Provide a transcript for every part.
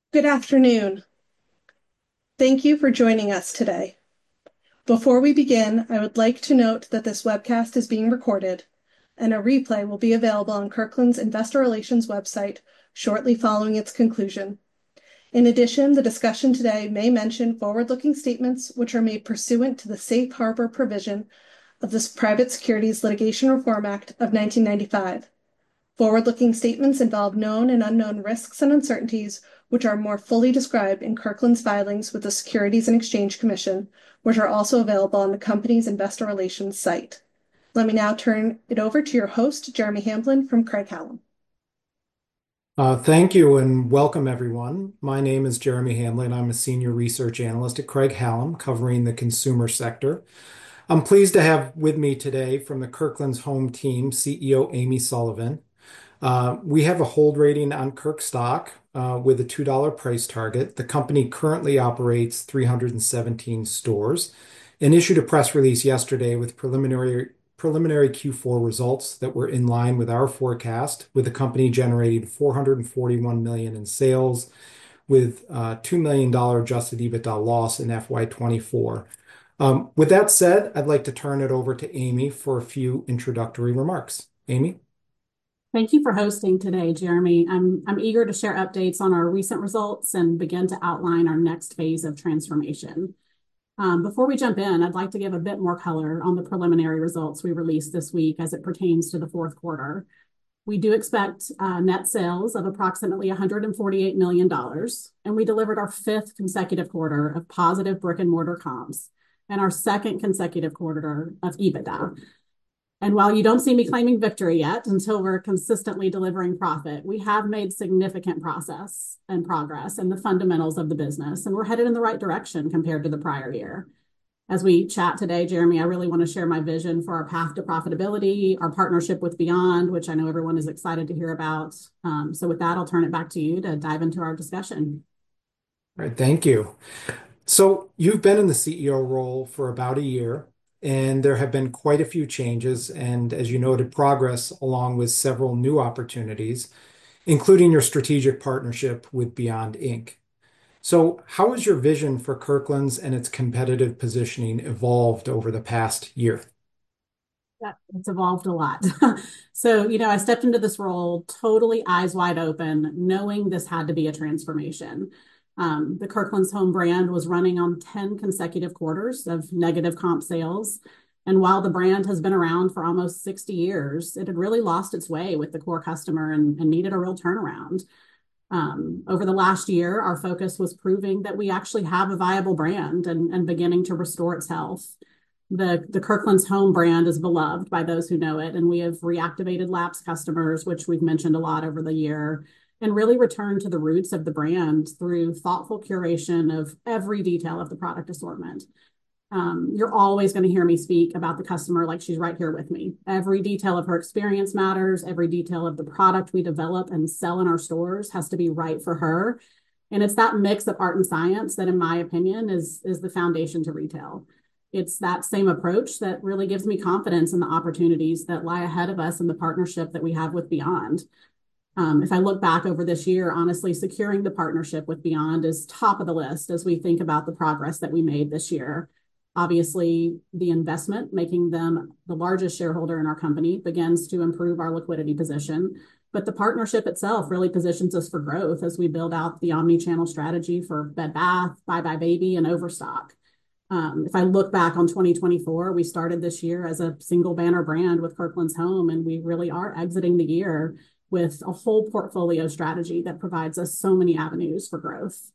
Good afternoon. Thank you for joining us today. Before we begin, I would like to note that this webcast is being recorded, and a replay will be available on Kirkland's Investor Relations website shortly following its conclusion. In addition, the discussion today may mention forward-looking statements which are made pursuant to the Safe Harbor provision of the Private Securities Litigation Reform Act of 1995. Forward-looking statements involve known and unknown risks and uncertainties, which are more fully described in Kirkland's filings with the Securities and Exchange Commission, which are also available on the company's investor relations site. Let me now turn it over to your host, Jeremy Hamblin from Craig-Hallum. Thank you and welcome everyone. My name is Jeremy Hamlin. I'm a senior research analyst at Craig-Hallum covering the consumer sector. I'm pleased to have with me today from the Kirkland's Home team, CEO Amy Sullivan. We have a hold rating on Kirk stock with a $2 price target. The company currently operates 317 stores and issued a press release yesterday with preliminary Q4 results that were in line with our forecast, with the company generating $441 million in sales with $2 million adjusted EBITDA loss in FY 24. With that said, I'd like to turn it over to Amy for a few introductory remarks. Amy? Thank you for hosting today, Jeremy. I'm eager to share updates on our recent results and begin to outline our next phase of transformation. Before we jump in, I'd like to give a bit more color on the preliminary results we released this week as it pertains to the fourth quarter. We do expect net sales of approximately $148 million, and we delivered our fifth consecutive quarter of positive brick and mortar comps and our second consecutive quarter of EBITDA. And while you don't see me claiming victory yet until we're consistently delivering profit, we have made significant process and progress in the fundamentals of the business, and we're headed in the right direction compared to the prior year. As we chat today, Jeremy, I really want to share my vision for our path to profitability, our partnership with Beyond, which I know everyone is excited to hear about. So with that, I'll turn it back to you to dive into our discussion. All right, thank you. So you've been in the CEO role for about a year, and there have been quite a few changes, and as you noted, progress along with several new opportunities, including your strategic partnership with Beyond Inc. So how has your vision for Kirkland's and its competitive positioning evolved over the past year? Yeah, it's evolved a lot. So, I stepped into this role totally eyes wide open, knowing this had to be a transformation. The Kirkland's Home brand was running on 10 consecutive quarters of negative comp sales. And while the brand has been around for almost 60 years, it had really lost its way with the core customer and needed a real turnaround. Over the last year, our focus was proving that we actually have a viable brand and beginning to restore its health. The Kirkland's Home brand is beloved by those who know it, and we have reactivated lapsed customers, which we've mentioned a lot over the year, and really returned to the roots of the brand through thoughtful curation of every detail of the product assortment. You're always going to hear me speak about the customer like she's right here with me. Every detail of her experience matters. Every detail of the product we develop and sell in our stores has to be right for her. And it's that mix of art and science that, in my opinion, is the foundation to retail. It's that same approach that really gives me confidence in the opportunities that lie ahead of us and the partnership that we have with Beyond. If I look back over this year, honestly, securing the partnership with Beyond is top of the list as we think about the progress that we made this year. Obviously, the investment, making them the largest shareholder in our company, begins to improve our liquidity position. But the partnership itself really positions us for growth as we build out the omni-channel strategy for Bed Bath, buybuy BABY, and Overstock. If I look back on 2024, we started this year as a single banner brand with Kirkland's Home, and we really are exiting the year with a whole portfolio strategy that provides us so many avenues for growth.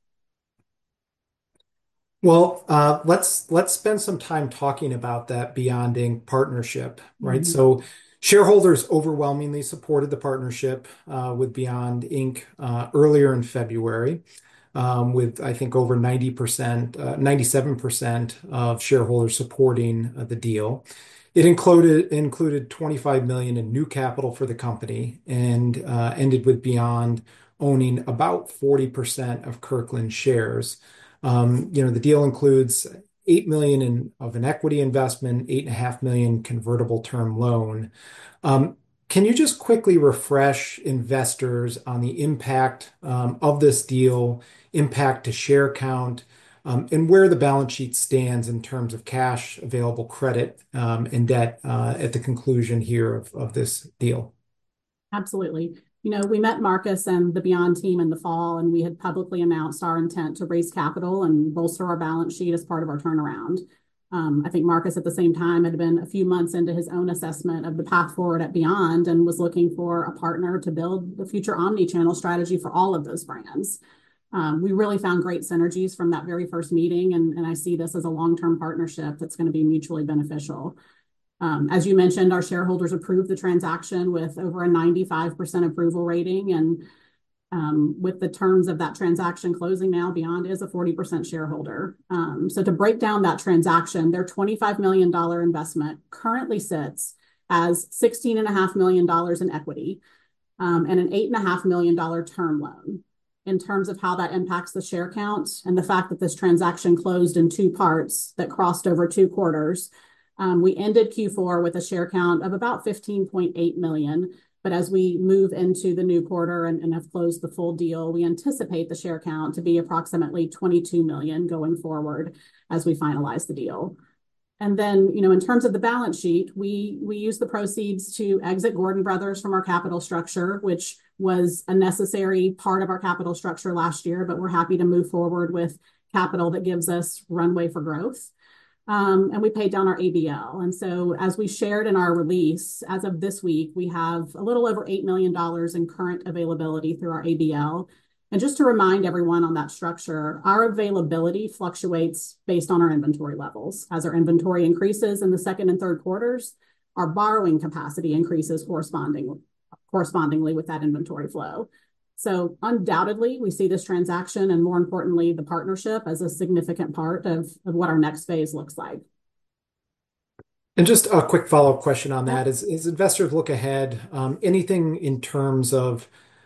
Well, let's spend some time talking about that Beyond Inc. partnership, right? So shareholders overwhelmingly supported the partnership with Beyond Inc. Earlier in February, with I think over 90%, 97% of shareholders supporting the deal. It included $25 million in new capital for the company and ended with Beyond owning about 40% of Kirkland shares. The deal includes $8 million of an equity investment, $8.5 million convertible term loan. can you just quickly refresh investors on the impact of this deal, impact to share count, and where the balance sheet stands in terms of cash, available credit, and debt at the conclusion here of this deal? Absolutely. We met Marcus and the Beyond team in the fall, and we had publicly announced our intent to raise capital and bolster our balance sheet as part of our turnaround. I think Marcus at the same time had been a few months into his own assessment of the path forward at Beyond and was looking for a partner to build the future omni-channel strategy for all of those brands. We really found great synergies from that very first meeting, and I see this as a long-term partnership that's going to be mutually beneficial. As you mentioned, our shareholders approved the transaction with over a 95% approval rating, and with the terms of that transaction closing now, Beyond is a 40% shareholder. So to break down that transaction, their $25 million investment currently sits as $16.5 million in equity and an $8.5 million term loan. In terms of how that impacts the share count and the fact that this transaction closed in two parts that crossed over 2 quarters, we ended Q4 with a share count of about 15.8 million. But as we move into the new quarter and have closed the full deal, we anticipate the share count to be approximately 22 million going forward as we finalize the deal. And then, in terms of the balance sheet, we use the proceeds to exit Gordon Brothers from our capital structure, which was a necessary part of our capital structure last year, but we're happy to move forward with capital that gives us runway for growth. And we paid down our ABL. And so as we shared in our release, as of this week, we have a little over $8 million in current availability through our ABL. And just to remind everyone on that structure, our availability fluctuates based on our inventory levels. As our inventory increases in the second and third quarters, our borrowing capacity increases correspondingly with that inventory flow. So undoubtedly, we see this transaction and, more importantly, the partnership as a significant part of what our next phase looks like. And just a quick follow-up question on that is investors look ahead, anything in terms of,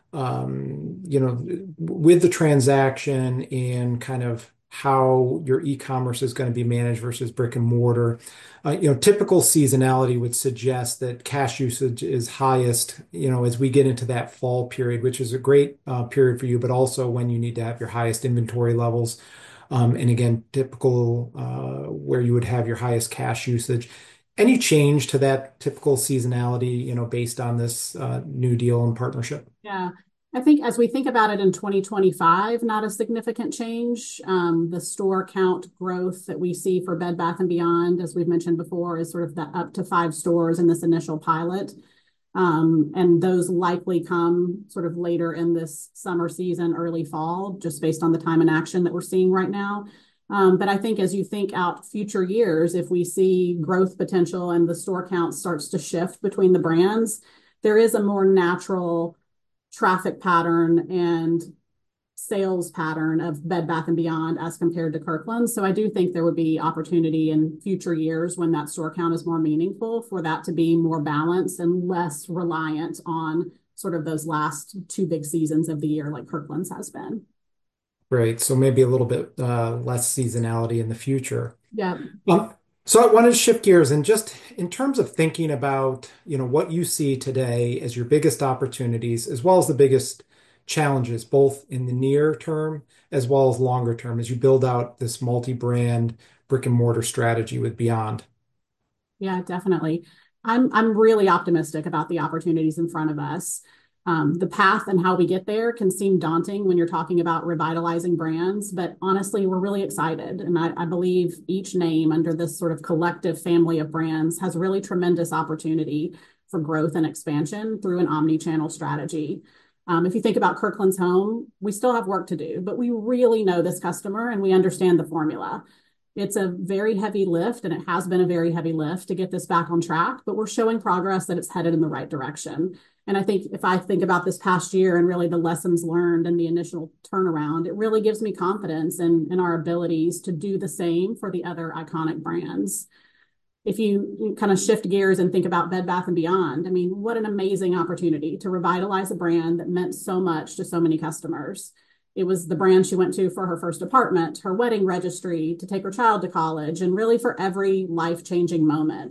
with the transaction and kind of how your e-commerce is going to be managed versus brick and mortar. Typical seasonality would suggest that cash usage is highest, as we get into that fall period, which is a great period for you, but also when you need to have your highest inventory levels. And again, typical where you would have your highest cash usage. Any change to that typical seasonality, based on this new deal and partnership? Yeah. I think as we think about it in 2025, not a significant change. The store count growth that we see for Bed Bath & Beyond, as we've mentioned before, is sort of the up to 5 stores in this initial pilot. And those likely come sort of later in this summer season, early fall, just based on the time and action that we're seeing right now. But I think as you think out future years, if we see growth potential and the store count starts to shift between the brands, there is a more natural traffic pattern and sales pattern of Bed Bath & Beyond as compared to Kirkland's. So I do think there would be opportunity in future years when that store count is more meaningful for that to be more balanced and less reliant on sort of those last 2 big seasons of the year like Kirkland's has been. Great. So maybe a little bit less seasonality in the future. Yeah. So I wanted to shift gears and just in terms of thinking about, what you see today as your biggest opportunities, as well as the biggest challenges, both in the near term as well as longer term, as you build out this multi-brand brick and mortar strategy with Beyond. Yeah, definitely. I'm really optimistic about the opportunities in front of us. The path and how we get there can seem daunting when you're talking about revitalizing brands, but honestly, we're really excited. And I believe each name under this sort of collective family of brands has really tremendous opportunity for growth and expansion through an omni-channel strategy. If you think about Kirkland's Home, we still have work to do, but we really know this customer and we understand the formula. It's a very heavy lift, and it has been a very heavy lift to get this back on track, but we're showing progress that it's headed in the right direction. And I think if I think about this past year and really the lessons learned and the initial turnaround, it really gives me confidence in our abilities to do the same for the other iconic brands. If you kind of shift gears and think about Bed Bath & Beyond, I mean, what an amazing opportunity to revitalize a brand that meant so much to so many customers. It was the brand she went to for her first apartment, her wedding registry, to take her child to college, and really for every life-changing moment.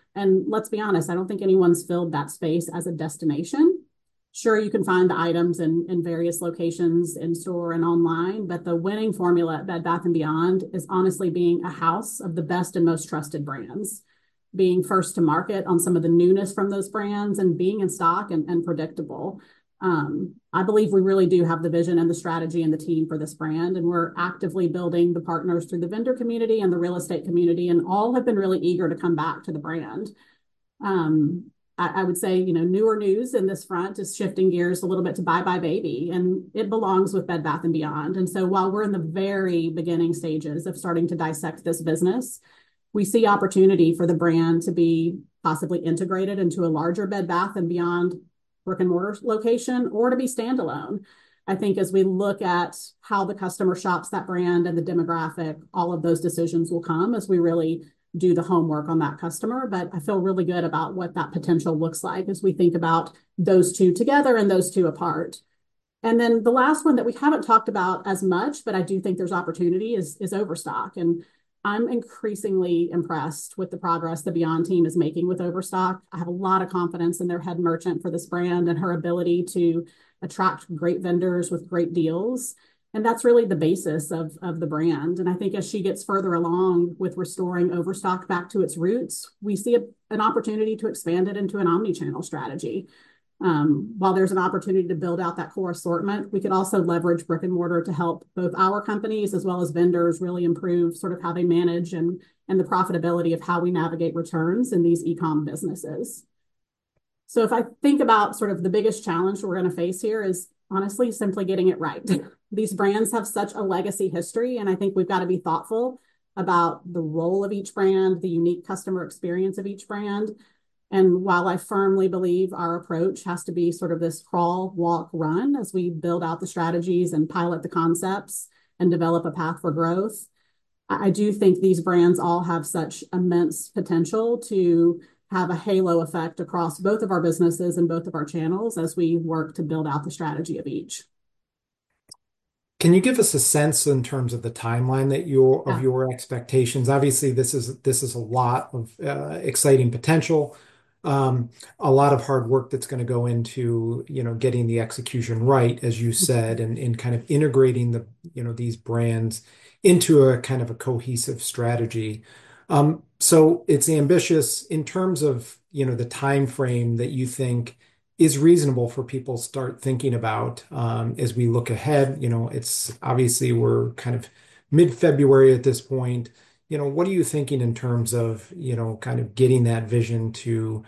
And let's be honest, I don't think anyone's filled that space as a destination. Sure, you can find the items in various locations in store and online, but the winning formula at Bed Bath & Beyond is honestly being a house of the best and most trusted brands, being first to market on some of the newness from those brands, and being in stock and predictable. I believe we really do have the vision and the strategy and the team for this brand, and we're actively building the partners through the vendor community and the real estate community, and all have been really eager to come back to the brand. I would say, newer news in this front is shifting gears a little bit to Bye Bye Baby, and it belongs with Bed Bath & Beyond. And so while we're in the very beginning stages of starting to dissect this business, we see opportunity for the brand to be possibly integrated into a larger Bed Bath & Beyond brick and mortar location, or to be standalone. I think as we look at how the customer shops that brand and the demographic, all of those decisions will come as we really do the homework on that customer. But I feel really good about what that potential looks like as we think about those two together and those two apart. And then the last one that we haven't talked about as much, but I do think there's opportunity, is Overstock. And I'm increasingly impressed with the progress the Beyond team is making with Overstock. I have a lot of confidence in their head merchant for this brand and her ability to attract great vendors with great deals. And that's really the basis of the brand. And I think as she gets further along with restoring Overstock back to its roots, we see an opportunity to expand it into an omni-channel strategy. While there's an opportunity to build out that core assortment, we could also leverage brick and mortar to help both our companies as well as vendors really improve sort of how they manage and the profitability of how we navigate returns in these e-com businesses. So if I think about sort of the biggest challenge we're going to face here is honestly simply getting it right. These brands have such a legacy history, and I think we've got to be thoughtful about the role of each brand, the unique customer experience of each brand. And while I firmly believe our approach has to be sort of this crawl, walk, run as we build out the strategies and pilot the concepts and develop a path for growth, I do think these brands all have such immense potential to have a halo effect across both of our businesses and both of our channels as we work to build out the strategy of each. Can you give us a sense in terms of the timeline that Yeah. your expectations? Obviously, this is a lot of exciting potential, a lot of hard work that's going to go into getting the execution right, as you said, and kind of integrating these brands into a kind of a cohesive strategy. So it's ambitious in terms of the time frame that you think is reasonable for people to start thinking about as we look ahead. It's obviously we're kind of mid-February at this point. What are you thinking in terms of, kind of getting that vision to,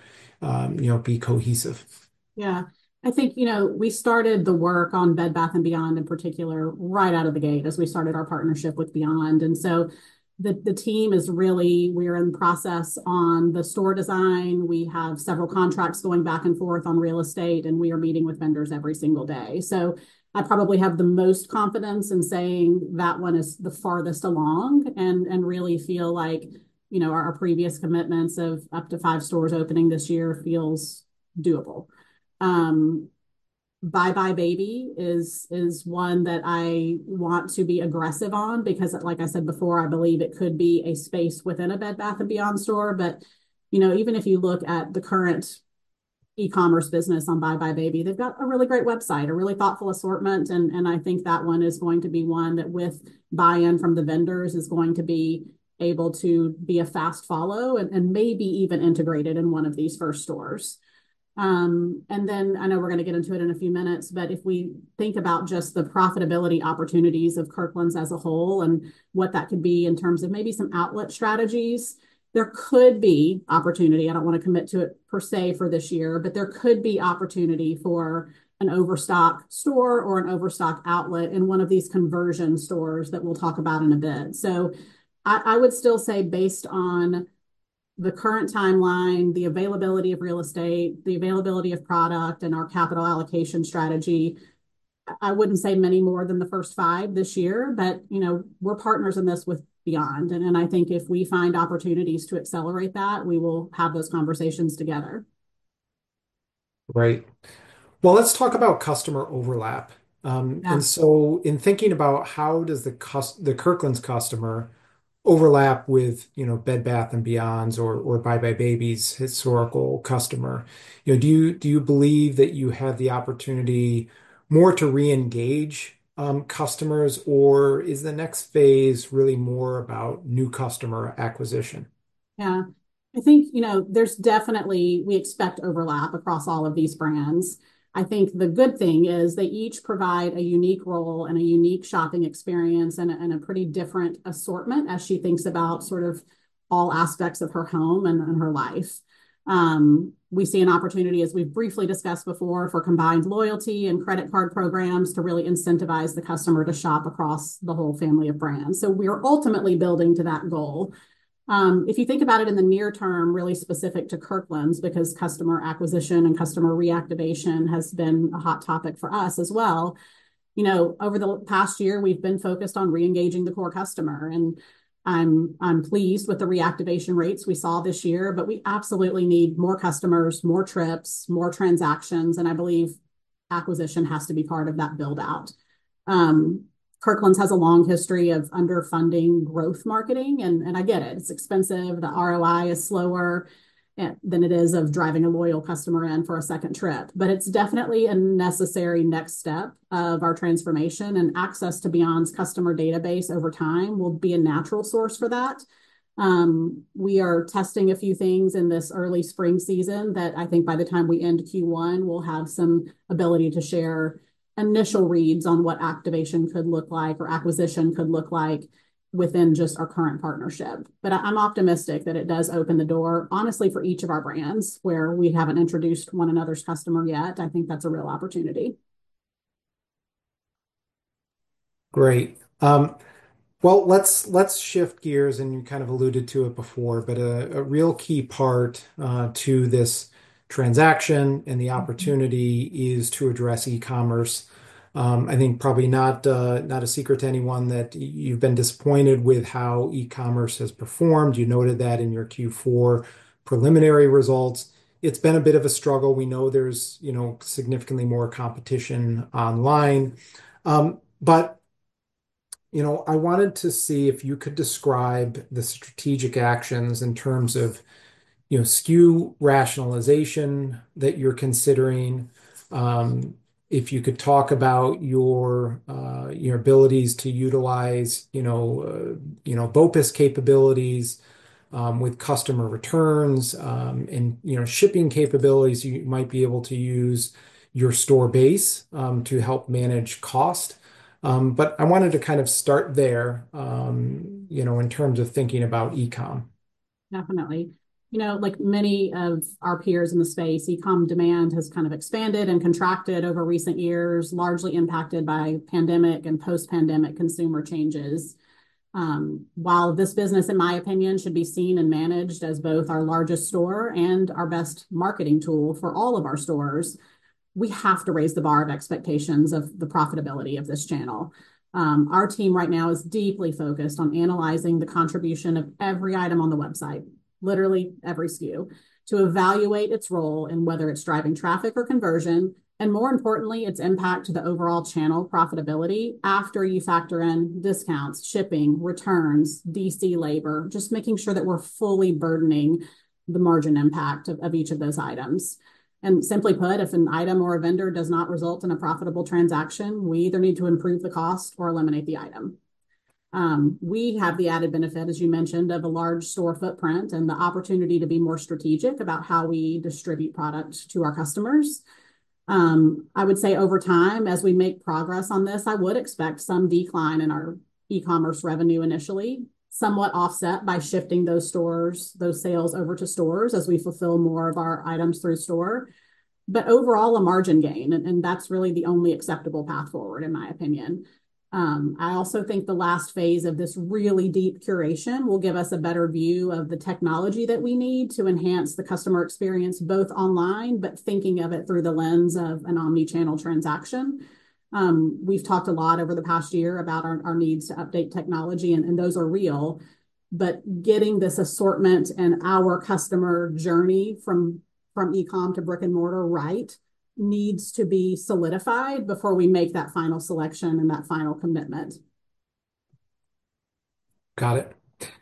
be cohesive? Yeah. I think, we started the work on Bed Bath & Beyond in particular right out of the gate as we started our partnership with Beyond. And so the team is really, we're in process on the store design. We have several contracts going back and forth on real estate, and we are meeting with vendors every single day. So I probably have the most confidence in saying that one is the farthest along, and really feel like, our previous commitments of up to 5 stores opening this year feels doable. Um, Bye Bye Baby is one that I want to be aggressive on because, like I said before, I believe it could be a space within a Bed Bath & Beyond store. But, even if you look at the current e-commerce business on Bye Bye Baby, they've got a really great website, a really thoughtful assortment. And I think that one is going to be one that with buy-in from the vendors is going to be able to be a fast follow and maybe even integrated in one of these first stores. And then I know we're going to get into it in a few minutes, but if we think about just the profitability opportunities of Kirkland's as a whole and what that could be in terms of maybe some outlet strategies, there could be opportunity. I don't want to commit to it per se for this year, but there could be opportunity for an Overstock store or an Overstock outlet in one of these conversion stores that we'll talk about in a bit. So I would still say, based on the current timeline, the availability of real estate, the availability of product, and our capital allocation strategy, I wouldn't say many more than the first 5 this year, but we're partners in this with Beyond. And I think if we find opportunities to accelerate that, we will have those conversations together. Right. Well, let's talk about customer overlap. And Yeah. so in thinking about how does the Kirkland's customer overlap with, Bed Bath and Beyond's or buybuy BABY's historical customer. Do you believe that you have the opportunity more to re-engage customers, or is the next phase really more about new customer acquisition? Yeah. I think, there's definitely, we expect overlap across all of these brands. I think the good thing is they each provide a unique role and a unique shopping experience and a pretty different assortment as she thinks about sort of all aspects of her home and her life. We see an opportunity, as we've briefly discussed before, for combined loyalty and credit card programs to really incentivize the customer to shop across the whole family of brands. So we are ultimately building to that goal. If you think about it in the near term, really specific to Kirkland's, because customer acquisition and customer reactivation has been a hot topic for us as well. Over the past year, we've been focused on re-engaging the core customer, and I'm pleased with the reactivation rates we saw this year, but we absolutely need more customers, more trips, more transactions, and I believe acquisition has to be part of that build out. Kirkland's has a long history of underfunding growth marketing, and I get it. It's expensive. The ROI is slower than it is of driving a loyal customer in for a second trip. But it's definitely a necessary next step of our transformation, and access to Beyond's customer database over time will be a natural source for that. We are testing a few things in this early spring season that I think by the time we end Q1, we'll have some ability to share initial reads on what activation could look like or acquisition could look like within just our current partnership. But I'm optimistic that it does open the door, honestly, for each of our brands where we haven't introduced one another's customer yet. I think that's a real opportunity. Great. Well, let's shift gears, and you kind of alluded to it before, but a real key part to this transaction and the opportunity is to address e-commerce. I think probably not a secret to anyone that you've been disappointed with how e-commerce has performed. You noted that in your Q4 preliminary results. It's been a bit of a struggle. We know there's, significantly more competition online. But I wanted to see if you could describe the strategic actions in terms of, SKU rationalization that you're considering. If you could talk about your abilities to utilize, BOPIS capabilities with customer returns, and shipping capabilities, you might be able to use your store base to help manage cost. But I wanted to kind of start there, in terms of thinking about e-com. Definitely. Like many of our peers in the space, e-com demand has kind of expanded and contracted over recent years, largely impacted by pandemic and post-pandemic consumer changes. While this business, in my opinion, should be seen and managed as both our largest store and our best marketing tool for all of our stores, we have to raise the bar of expectations of the profitability of this channel. Our team right now is deeply focused on analyzing the contribution of every item on the website, literally every SKU, to evaluate its role in whether it's driving traffic or conversion, and more importantly, its impact to the overall channel profitability after you factor in discounts, shipping, returns, DC labor, just making sure that we're fully burdening the margin impact of each of those items. And simply put, if an item or a vendor does not result in a profitable transaction, we either need to improve the cost or eliminate the item. We have the added benefit, as you mentioned, of a large store footprint and the opportunity to be more strategic about how we distribute product to our customers. I would say over time, as we make progress on this, I would expect some decline in our e-commerce revenue initially, somewhat offset by shifting those sales over to stores as we fulfill more of our items through store. But overall, a margin gain, and that's really the only acceptable path forward, in my opinion. I also think the last phase of this really deep curation will give us a better view of the technology that we need to enhance the customer experience, both online, but thinking of it through the lens of an omni-channel transaction. We've talked a lot over the past year about our needs to update technology, and those are real. But getting this assortment and our customer journey from e-com to brick and mortar right needs to be solidified before we make that final selection and that final commitment. Got it.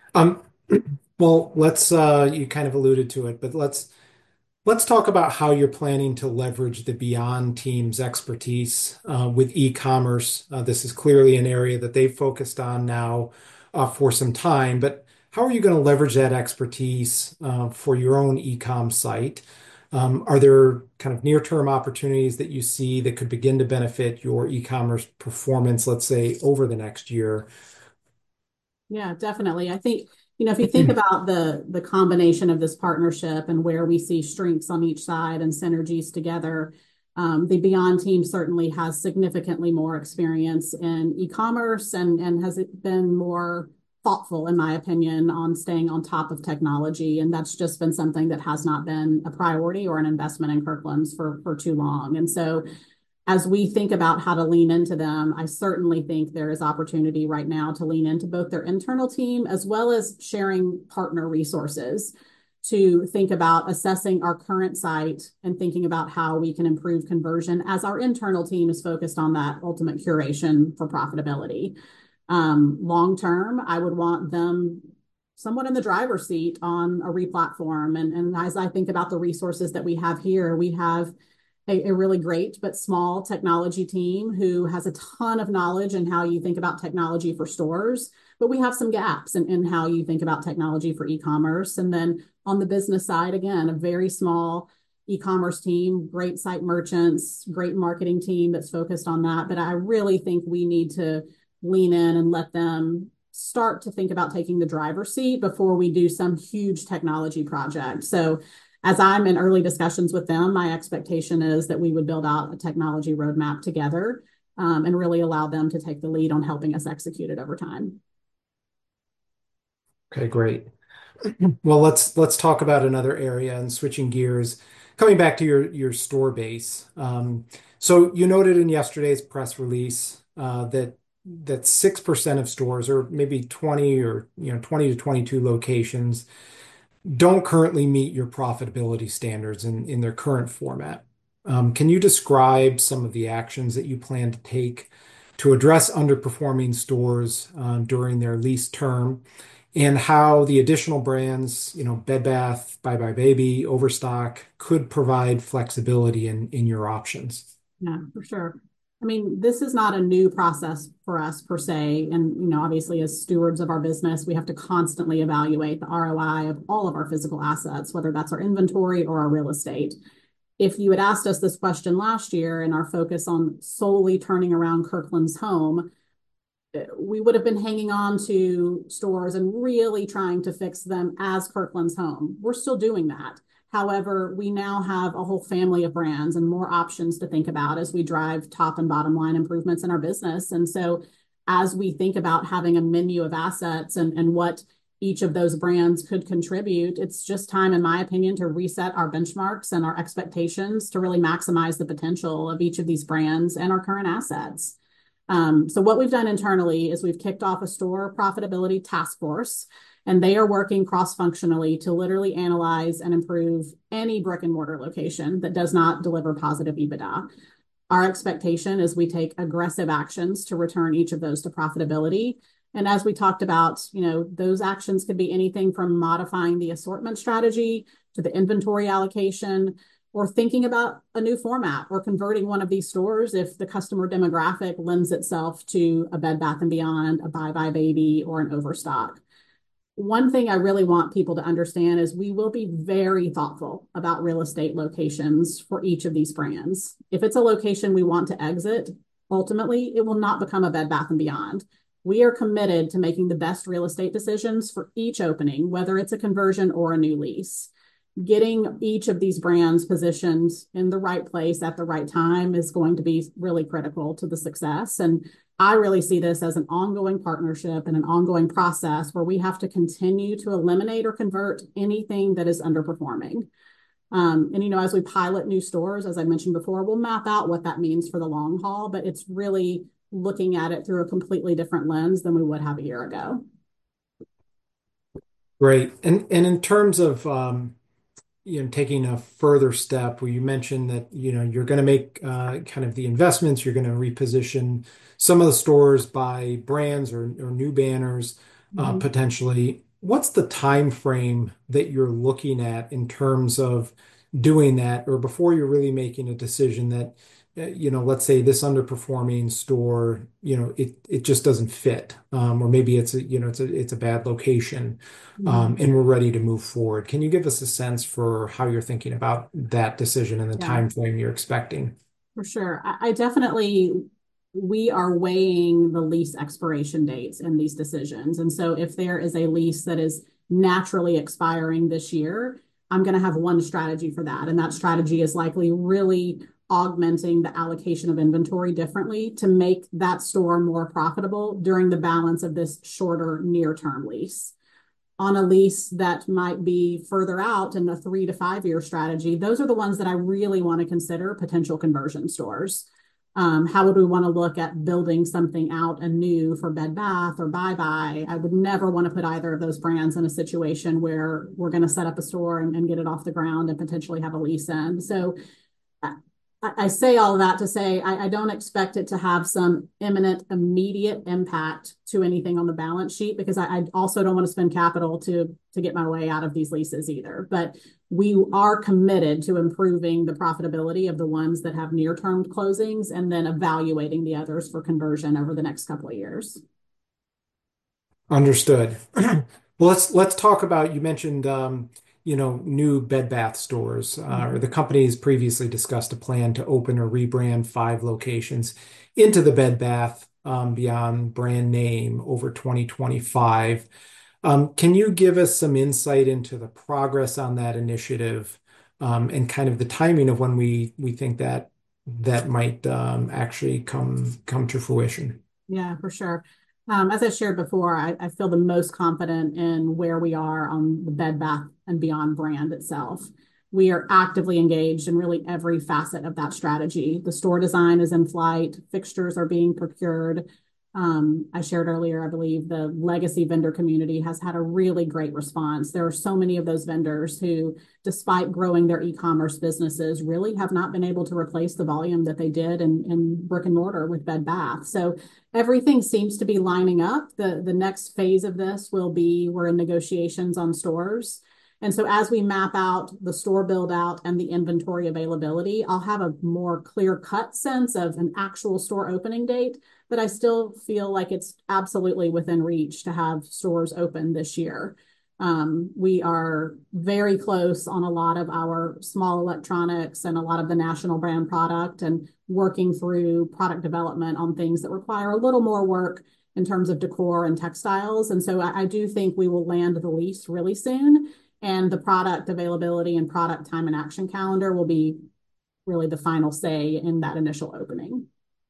Um, well, you kind of alluded to it, but let's talk about how you're planning to leverage the Beyond team's expertise with e-commerce. This is clearly an area that they've focused on now for some time, but how are you going to leverage that expertise for your own e-com site? Are there kind of near-term opportunities that you see that could begin to benefit your e-commerce performance, let's say, over the next year? Yeah, definitely. I think, if you think about the combination of this partnership and where we see strengths on each side and synergies together, the Beyond team certainly has significantly more experience in e-commerce and has been more thoughtful, in my opinion, on staying on top of technology. And that's just been something that has not been a priority or an investment in Kirkland's for too long. And so as we think about how to lean into them, I certainly think there is opportunity right now to lean into both their internal team as well as sharing partner resources to think about assessing our current site and thinking about how we can improve conversion as our internal team is focused on that ultimate curation for profitability. Long term, I would want them somewhat in the driver's seat on a replatform. And as I think about the resources that we have here, we have a really great but small technology team who has a ton of knowledge in how you think about technology for stores, but we have some gaps in how you think about technology for e-commerce. And then on the business side, again, a very small e-commerce team, great site merchants, great marketing team that's focused on that. But I really think we need to lean in and let them start to think about taking the driver's seat before we do some huge technology project. So as I'm in early discussions with them, my expectation is that we would build out a technology roadmap together, and really allow them to take the lead on helping us execute it over time. Okay, great. Well, let's talk about another area and switching gears, coming back to your store base. So you noted in yesterday's press release that 6% of stores, or maybe 20 or 20 to 22 locations, don't currently meet your profitability standards in their current format. Can you describe some of the actions that you plan to take to address underperforming stores during their lease term, and how the additional brands, Bed Bath, buybuy BABY, Overstock, could provide flexibility in your options? Yeah, for sure. I mean, this is not a new process for us per se. And, obviously, as stewards of our business, we have to constantly evaluate the ROI of all of our physical assets, whether that's our inventory or our real estate. If you had asked us this question last year and our focus on solely turning around Kirkland's Home, we would have been hanging on to stores and really trying to fix them as Kirkland's Home. We're still doing that. However, we now have a whole family of brands and more options to think about as we drive top and bottom line improvements in our business. And so as we think about having a menu of assets and what each of those brands could contribute, it's just time, in my opinion, to reset our benchmarks and our expectations to really maximize the potential of each of these brands and our current assets. So what we've done internally is we've kicked off a store profitability task force, and they are working cross-functionally to literally analyze and improve any brick and mortar location that does not deliver positive EBITDA. Our expectation is we take aggressive actions to return each of those to profitability. And as we talked about, those actions could be anything from modifying the assortment strategy to the inventory allocation, or thinking about a new format or converting one of these stores if the customer demographic lends itself to a Bed Bath & Beyond, a buybuy BABY, or an Overstock. One thing I really want people to understand is we will be very thoughtful about real estate locations for each of these brands. If it's a location we want to exit, ultimately, it will not become a Bed Bath & Beyond. We are committed to making the best real estate decisions for each opening, whether it's a conversion or a new lease. Getting each of these brands positioned in the right place at the right time is going to be really critical to the success. And I really see this as an ongoing partnership and an ongoing process where we have to continue to eliminate or convert anything that is underperforming. And as we pilot new stores, as I mentioned before, we'll map out what that means for the long haul, but it's really looking at it through a completely different lens than we would have a year ago. Great. And in terms of taking a further step, where you mentioned that you're going to make kind of the investments, you're going to reposition some of the stores by brands or new banners, Mhm. potentially. what's the time frame that you're looking at in terms of doing that, or before you're really making a decision that, let's say this underperforming store, it just doesn't fit, or maybe it's a bad location, Mhm. and we're ready to move forward. Can you give us a sense for how you're thinking about that decision and the Yeah, time frame you're expecting? for sure. I definitely, we are weighing the lease expiration dates in these decisions. And so if there is a lease that is naturally expiring this year, I'm going to have one strategy for that. And that strategy is likely really augmenting the allocation of inventory differently to make that store more profitable during the balance of this shorter near-term lease. On a lease that might be further out in the 3 to 5 year strategy, those are the ones that I really want to consider potential conversion stores. How would we want to look at building something out anew for Bed Bath or bye. I would never want to put either of those brands in a situation where we're going to set up a store and get it off the ground and potentially have a lease in. So I say all of that to say I don't expect it to have some imminent, immediate impact to anything on the balance sheet, because I also don't want to spend capital to get my way out of these leases either. But we are committed to improving the profitability of the ones that have near-term closings and then evaluating the others for conversion over the next couple of years. Understood. Well, let's talk about, you mentioned new Bed Bath stores, or the company has previously discussed a plan to open or rebrand 5 locations into the Bed Bath Beyond brand name over 2025. Can you give us some insight into the progress on that initiative, and kind of the timing of when we think that might actually come to fruition? Yeah, for sure. As I shared before, I feel the most confident in where we are on the Bed Bath and Beyond brand itself. We are actively engaged in really every facet of that strategy. The store design is in flight, fixtures are being procured. I shared earlier, I believe the legacy vendor community has had a really great response. There are so many of those vendors who, despite growing their e-commerce businesses, really have not been able to replace the volume that they did in brick and mortar with Bed Bath. So everything seems to be lining up. The next phase of this will be we're in negotiations on stores. And so as we map out the store build out and the inventory availability, I'll have a more clear cut sense of an actual store opening date. But I still feel like it's absolutely within reach to have stores open this year. We are very close on a lot of our small electronics and a lot of the national brand product, and working through product development on things that require a little more work in terms of decor and textiles. And so I do think we will land the lease really soon. And the product availability and product time and action calendar will be really the final say in that initial opening.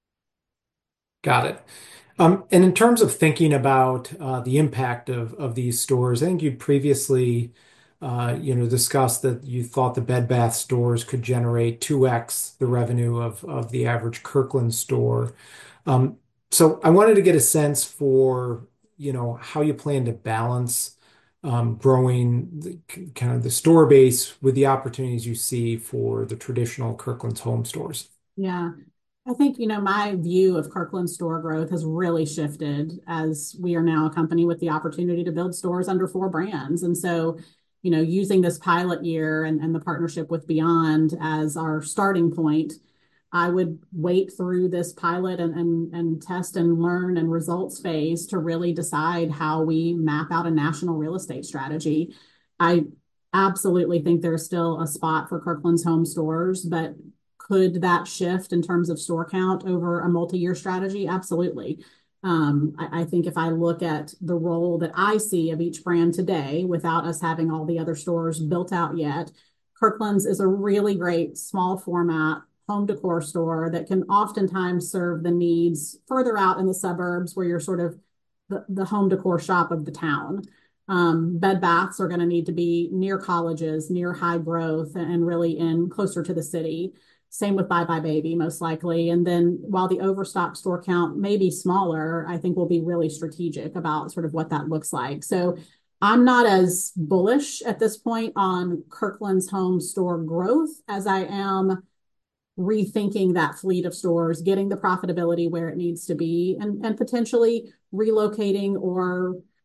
Got it. And in terms of thinking about the impact of these stores, I think you previously, discussed that you thought the Bed Bath stores could generate 2x the revenue of the average Kirkland store. Um, so I wanted to get a sense for, how you plan to balance growing kind of the store base with the opportunities you see for the traditional Kirkland's home stores. Yeah. I think, my view of Kirkland store growth has really shifted as we are now a company with the opportunity to build stores under 4 brands. And so, using this pilot year and the partnership with Beyond as our starting point, I would wait through this pilot and test and learn and results phase to really decide how we map out a national real estate strategy. I absolutely think there's still a spot for Kirkland's home stores, but could that shift in terms of store count over a multi-year strategy? Absolutely. I think if I look at the role that I see of each brand today, without us having all the other stores built out yet, Kirkland's is a really great small format home decor store that can oftentimes serve the needs further out in the suburbs where you're sort of the home decor shop of the town. Bed Baths are going to need to be near colleges, near high growth, and really in closer to the city. Same with buybuy BABY, most likely. And then while the overstock store count may be smaller, I think we'll be really strategic about sort of what that looks like. So I'm not as bullish at this point on Kirkland's home store growth as I am rethinking that fleet of stores, getting the profitability where it needs to be, and potentially relocating or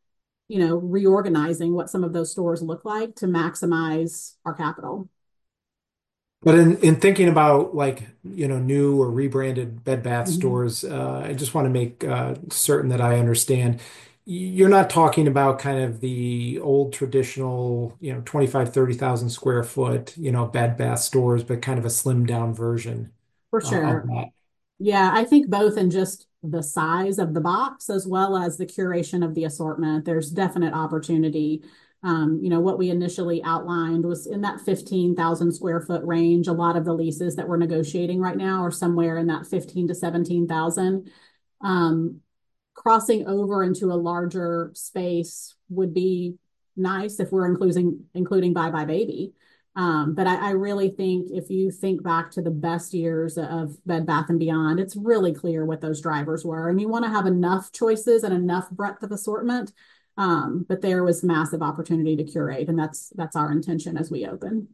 reorganizing what some of those stores look like to maximize our capital. But in thinking about like, new or rebranded Bed Bath Mhm. stores, I just want to make certain that I understand. You're not talking about kind of the old traditional, 25, 30,000 square foot, Bed Bath stores, but kind of a slimmed down version For of sure. that. Yeah, I think both in just the size of the box as well as the curation of the assortment, there's definite opportunity. What we initially outlined was in that 15,000 square foot range. A lot of the leases that we're negotiating right now are somewhere in that 15 to 17,000. Um, Crossing over into a larger space would be nice if we're including buybuy BABY. But I really think if you think back to the best years of Bed Bath and Beyond, it's really clear what those drivers were. And you want to have enough choices and enough breadth of assortment. But there was massive opportunity to curate, and that's our intention as we open.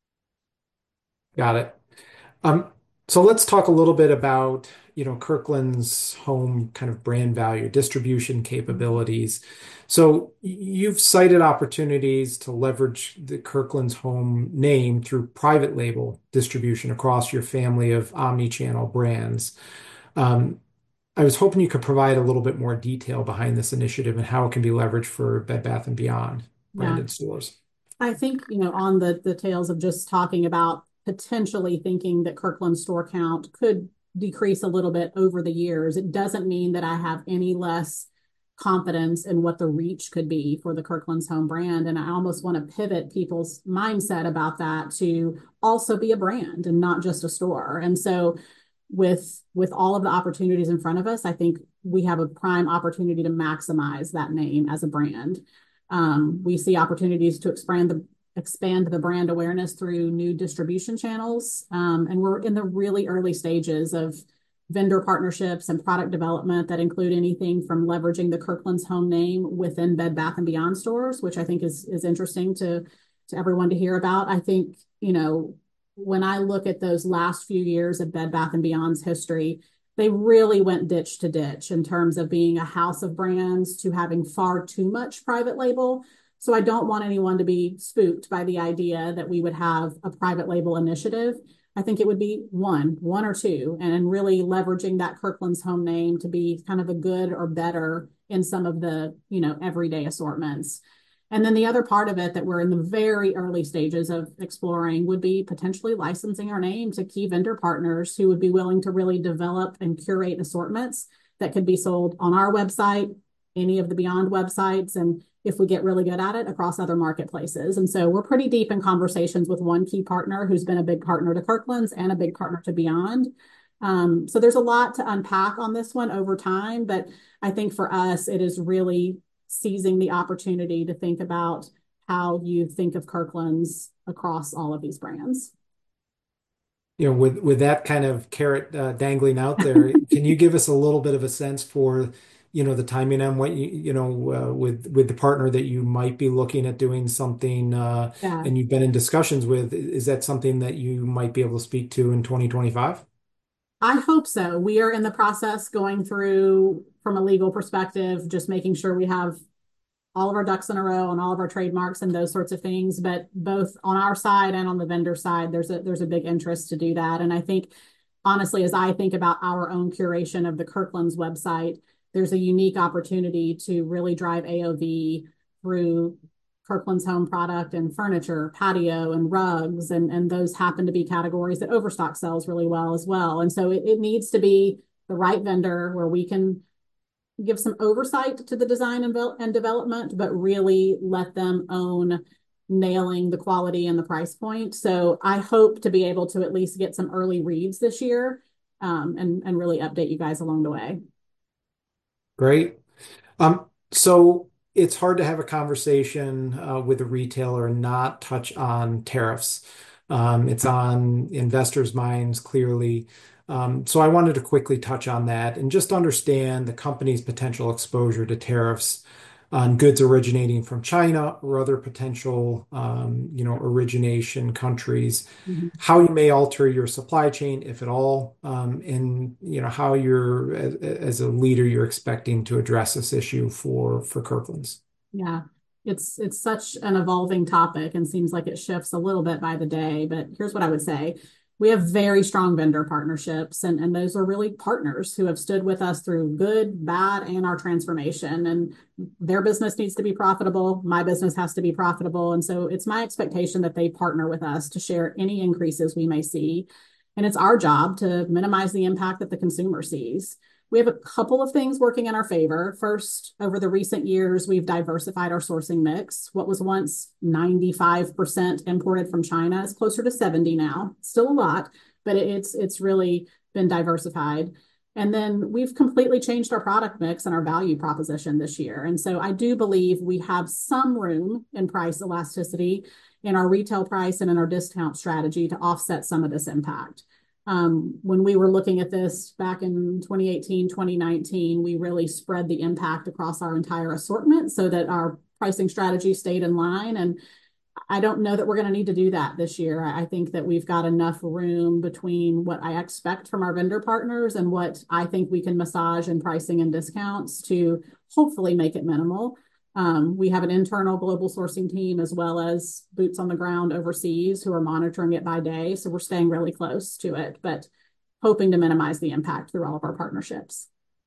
Got it. Um, so let's talk a little bit about, Kirkland's home kind of brand value, distribution capabilities. So you've cited opportunities to leverage the Kirkland's home name through private label distribution across your family of omni-channel brands. Um, I was hoping you could provide a little bit more detail behind this initiative and how it can be leveraged for Bed Bath & Beyond Yeah. branded stores. I think, on the tails of just talking about potentially thinking that Kirkland's store count could decrease a little bit over the years, it doesn't mean that I have any less confidence in what the reach could be for the Kirkland's home brand. And I almost want to pivot people's mindset about that to also be a brand and not just a store. And so with all of the opportunities in front of us, I think we have a prime opportunity to maximize that name as a brand. We see opportunities to expand the brand awareness through new distribution channels. And we're in the really early stages of vendor partnerships and product development that include anything from leveraging the Kirkland's home name within Bed Bath and Beyond stores, which I think is interesting to everyone to hear about. I think, when I look at those last few years of Bed Bath and Beyond's history, they really went ditch to ditch in terms of being a house of brands to having far too much private label. So I don't want anyone to be spooked by the idea that we would have a private label initiative. I think it would be one or two, and really leveraging that Kirkland's home name to be kind of a good or better in some of the, everyday assortments. And then the other part of it that we're in the very early stages of exploring would be potentially licensing our name to key vendor partners who would be willing to really develop and curate assortments that could be sold on our website, any of the Beyond websites, and if we get really good at it, across other marketplaces. And so we're pretty deep in conversations with one key partner who's been a big partner to Kirkland's and a big partner to Beyond. So there's a lot to unpack on this one over time, but I think for us, it is really seizing the opportunity to think about how you think of Kirkland's across all of these brands. With that kind of carrot dangling out there, can you give us a little bit of a sense for, the timing on what with the partner that you might be looking at doing something, Yeah. and you've been in discussions with, is that something that you might be able to speak to in 2025? I hope so. We are in the process going through, from a legal perspective, just making sure we have all of our ducks in a row on all of our trademarks and those sorts of things. But both on our side and on the vendor side, there's a big interest to do that. And I think honestly, as I think about our own curation of the Kirkland's website, there's a unique opportunity to really drive AOV through Kirkland's home product and furniture, patio and rugs, and those happen to be categories that Overstock sells really well as well. And so it needs to be the right vendor where we can give some oversight to the design and development, but really let them own nailing the quality and the price point. So I hope to be able to at least get some early reads this year, and really update you guys along the way. Great. So it's hard to have a conversation with a retailer and not touch on tariffs. It's on investors' minds clearly. So I wanted to quickly touch on that and just understand the company's potential exposure to tariffs on goods originating from China or other potential, origination countries, Mhm. how you may alter your supply chain, if at all, and how you're as a leader you're expecting to address this issue for Kirkland's. Yeah, it's such an evolving topic and seems like it shifts a little bit by the day. But here's what I would say. We have very strong vendor partnerships, and those are really partners who have stood with us through good, bad, and our transformation. And their business needs to be profitable. My business has to be profitable. And so it's my expectation that they partner with us to share any increases we may see. And it's our job to minimize the impact that the consumer sees. We have a couple of things working in our favor. First, over the recent years, we've diversified our sourcing mix. What was once 95% imported from China is closer to 70 now. Still a lot, but it's really been diversified. And then we've completely changed our product mix and our value proposition this year. And so I do believe we have some room in price elasticity in our retail price and in our discount strategy to offset some of this impact. When we were looking at this back in 2018, 2019, we really spread the impact across our entire assortment so that our pricing strategy stayed in line. And I don't know that we're going to need to do that this year. I think that we've got enough room between what I expect from our vendor partners and what I think we can massage in pricing and discounts to hopefully make it minimal. We have an internal global sourcing team as well as boots on the ground overseas who are monitoring it by day. So we're staying really close to it, but hoping to minimize the impact through all of our partnerships.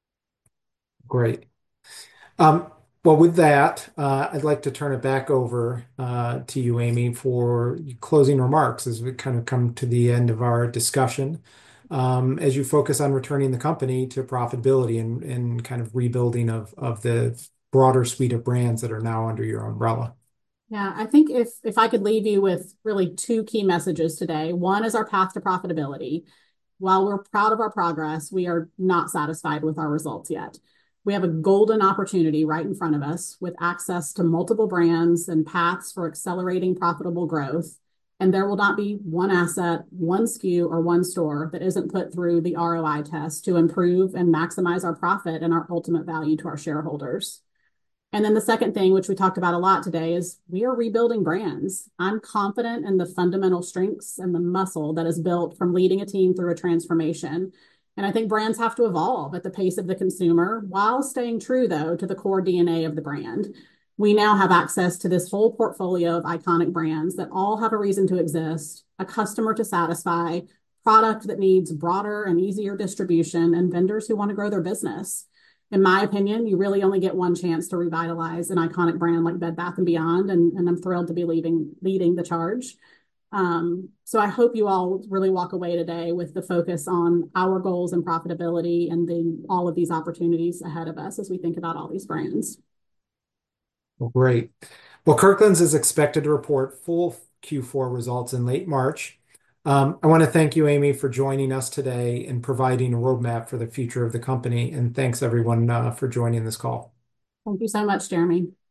Great. Um, well, with that, I'd like to turn it back over to you, Amy, for closing remarks as we kind of come to the end of our discussion. As you focus on returning the company to profitability and kind of rebuilding of the broader suite of brands that are now under your umbrella. Yeah, I think if I could leave you with really two key messages today. One is our path to profitability. While we're proud of our progress, we are not satisfied with our results yet. We have a golden opportunity right in front of us with access to multiple brands and paths for accelerating profitable growth. And there will not be one asset, one SKU, or one store that isn't put through the ROI test to improve and maximize our profit and our ultimate value to our shareholders. And then the second thing, which we talked about a lot today, is we are rebuilding brands. I'm confident in the fundamental strengths and the muscle that is built from leading a team through a transformation. And I think brands have to evolve at the pace of the consumer while staying true, though, to the core DNA of the brand. We now have access to this whole portfolio of iconic brands that all have a reason to exist, a customer to satisfy, product that needs broader and easier distribution, and vendors who want to grow their business. In my opinion, you really only get one chance to revitalize an iconic brand like Bed Bath & Beyond, and I'm thrilled to be leading the charge. So I hope you all really walk away today with the focus on our goals and profitability and then all of these opportunities ahead of us as we think about all these brands. Well, great. Well, Kirkland's is expected to report full Q4 results in late March. I want to thank you, Amy, for joining us today and providing a roadmap for the future of the company. And thanks, everyone, for joining this call. Thank you so much, Jeremy.